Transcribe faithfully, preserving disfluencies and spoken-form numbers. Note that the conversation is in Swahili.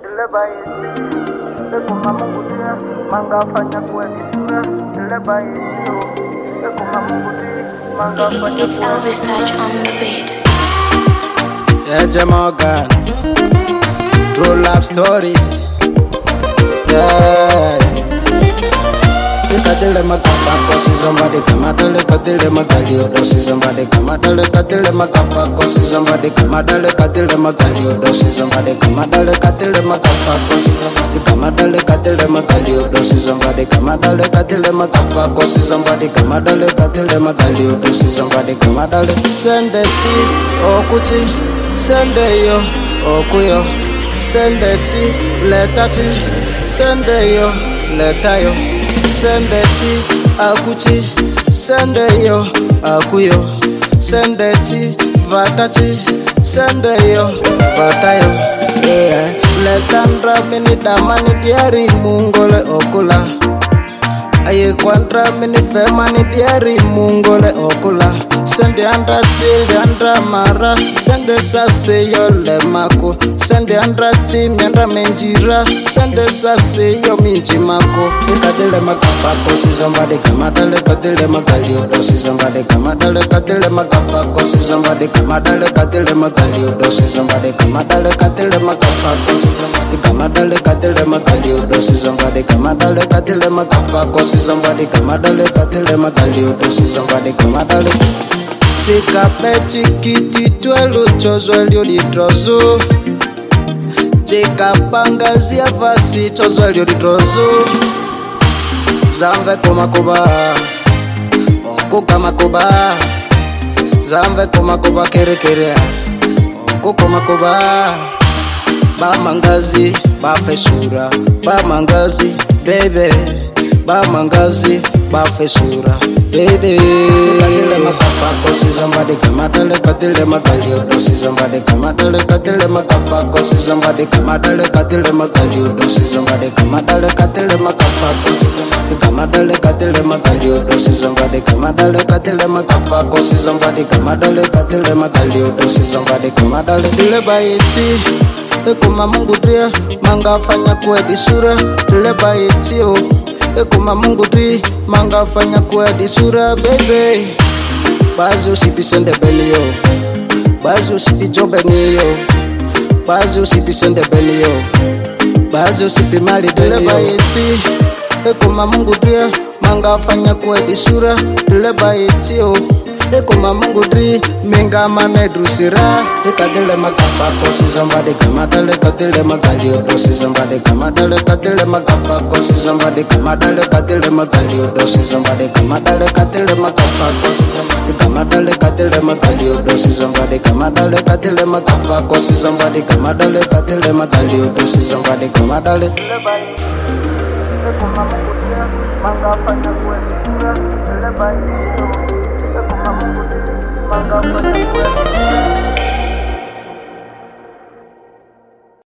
It's Elvis Touch on the beat. Yeah, Jamogan, true love story. Yeah, kadile makafa kosi somebody kama dale kadile magalio dosi somebody kama dale kadile makafa kosi somebody kama dale kadile magalio dosi somebody kama dale kadile makafa kosi somebody kama dale kadile magalio dosi somebody kama dale kadile makafa kosi somebody kama dale kadile magalio dosi somebody kama dale sende ti okuti sende yo okuyo sende ti leta ti sende yo leta yo sende ti akuchi sende yo akuyo sende ti vatati sende yo vatayo yeah. Letandra mini damani diari mungole okula aye kwandra mini femani diari mungole okula sende andra til andra mara sende sase yo le mako sende andra ti miandra menjira sende sase yo minji mako ikadele makafa kosi somebody kama dale kadele magalio dosi somebody kama dale kadele makafa kosi somebody kama dale kadele magalio dosi somebody kama dale kadele makafa kosi somebody kama dale kadele magalio dosi somebody kama dale kadele makafa kosi somebody kama dale kadele magalio dosi somebody kama dale Chika peti kiti twelo chozo elio di trozo Chika bangazi ya vasi chozo elio di trozo Zamve koma koba Oko kama koba Zamve koma koba kere kere Oko koma koba Ba mangazi, ba fesura Ba mangazi, baby Ba mangazi, ba fesura baby kadile makafa kosi somebody kama dale kadile magalio dosi somebody kama dale kadile makafa kosi somebody kama dale kadile magalio dosi somebody kama dale kadile makafa kosi somebody kama dale kadile magalio dosi somebody kama dale kadile makafa kosi somebody kama dale kadile magalio dosi somebody kama dale dile baiti ekuma Mungu dia manga fanya kwa disura dile baiti oh ekuma Mungu di manga fanya kwa disura baby bazo sipisende belio bazo sipijobe niyo bazo sipisende belio bazo sipimali dile baiti ekuma Mungu di manga fanya kwa disura dile baiti oh ekuma Mungu di minga manedrusira ekadile makafa kosi somebody kama dale kadile magalio dosi somebody kama dale kadile makafa kosi somebody kama dale kadile magalio dosi somebody kama dale kadile makafa kosi somebody kama dale kadile magalio dosi somebody kama dale kadile makafa kosi somebody kama dale kadile magalio dosi somebody kama dale ekuma Mungu dia manga fanya kwa disura dile baiti Manga fanya kwa